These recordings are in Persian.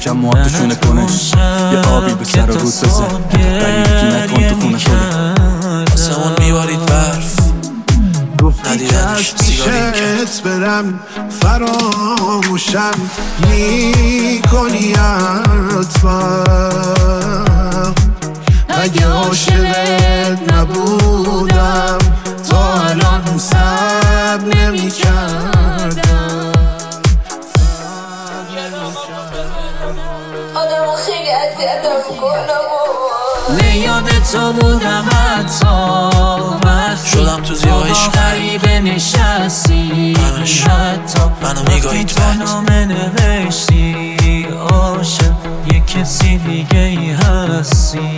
یکم موهاتشونه کنش یه آبی به سر و رود بزن غریبگی نکن تو خونه خودت آسمون میبارید برف ندیدنش سیگاری پیشت برم فراموشم میکنی حتما اگه عاشقت نبودم تا الان صبر نمی‌کردم آدمو خیلی اذیتم میکنم لیاد تو بودم حتی شدم تو زیبایش غریبه نشستی حتی منو میگاهید نامه نوشتی عاشق یک کسی دیگه ای هستی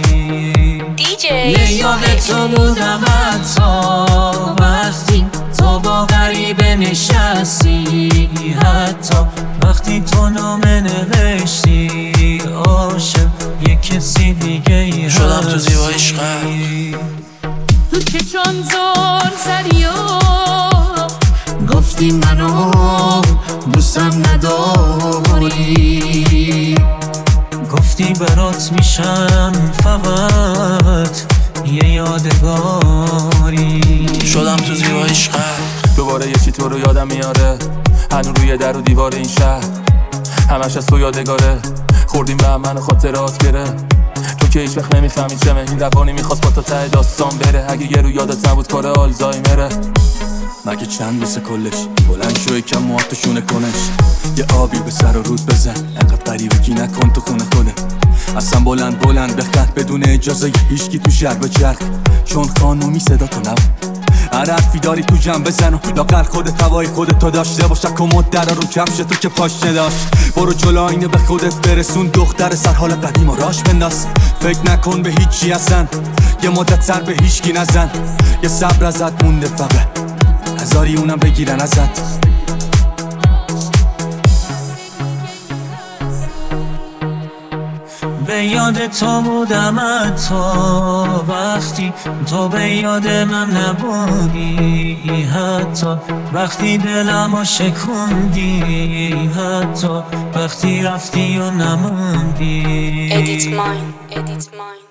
لیاد تو بودم حتی وقتی تو با غریبه نشستی حتی وقتی تو نامه نوشتی عاشق یک کسی دیگه ای هستی شدم تو زیبایش تو که چون زور زدی و گفتی منو دوستم نداری گفتی برات میشم فقط یه یادگاری شدم تو زیبایش دوباره یه چی تو رو یادم میاره هنو روی در و دیوار این شهر همش از تو یادگاره خوردیم به هم منو خاطرات گره تو که هیچ وقت نمیفهمی چمه این روانی میخواست با تا ته داستان بره اگه یه رو یادت نبود کار آلزایمره مگه چند روزه کلش بلند شو یکم موهاتشونه کنش یه آبی به سر و رود بزن انقدر غریبگی نکن تو خونه خودت اصلا بلند بخند بدون اجازه هیچکی تو شهر به چرخ چون خانومی صدا تو نبود هر حرفی داری تو جمع بزن و لاقل خودت هوای خودت تا داشته باش کمد در رو کفش تو که پاش نداشت برو جلو آینه به خودت برسون دختر سر حال قدیم و راش بنداز فکر نکن به هیچی اصلا یه مدت سر به هیچکی نزن یه صبر ازت مونده فقط هزاری اونم بگیرن ازت به یاد تو بودم حتی وقتی تو به یاد من نبودی حتی وقتی دلمو شکوندی حتی وقتی رفتی و نموندی Edit mine